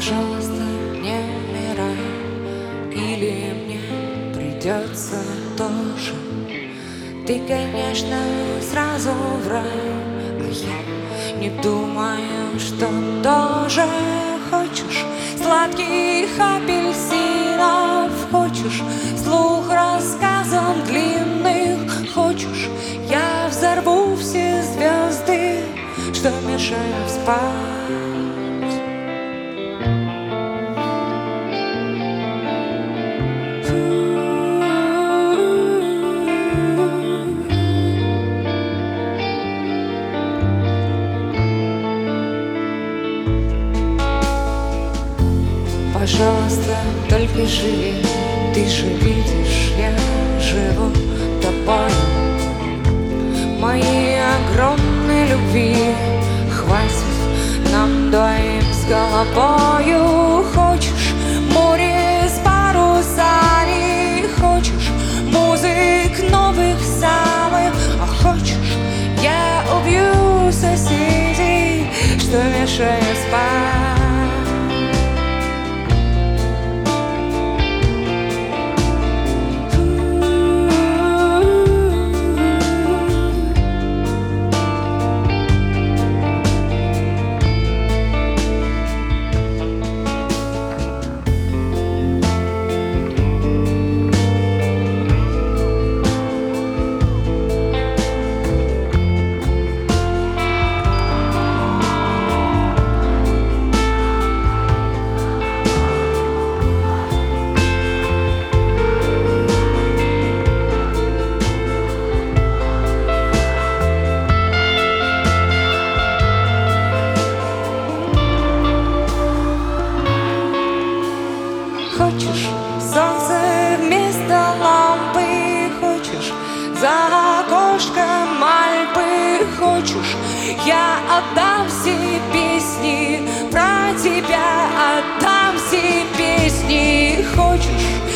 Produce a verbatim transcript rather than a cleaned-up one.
Пожалуйста, не умирай, или мне придется тоже. Ты, конечно, сразу в рай, а я не думаю, что тоже. Хочешь сладких апельсинов, хочешь слух рассказом длинных, хочешь я взорву все звезды, что мешают спать. Пожалуйста, только живи, ты же видишь, я живу тобой. Моей огромной любви хватит нам двоим с головою. Хочешь море с парусами, хочешь музык новых самых, а хочешь я убью соседей, что мешает спать. Хочешь солнце вместо лампы, хочешь за окошком Альпы, хочешь я отдам все песни про тебя, отдам все песни, хочешь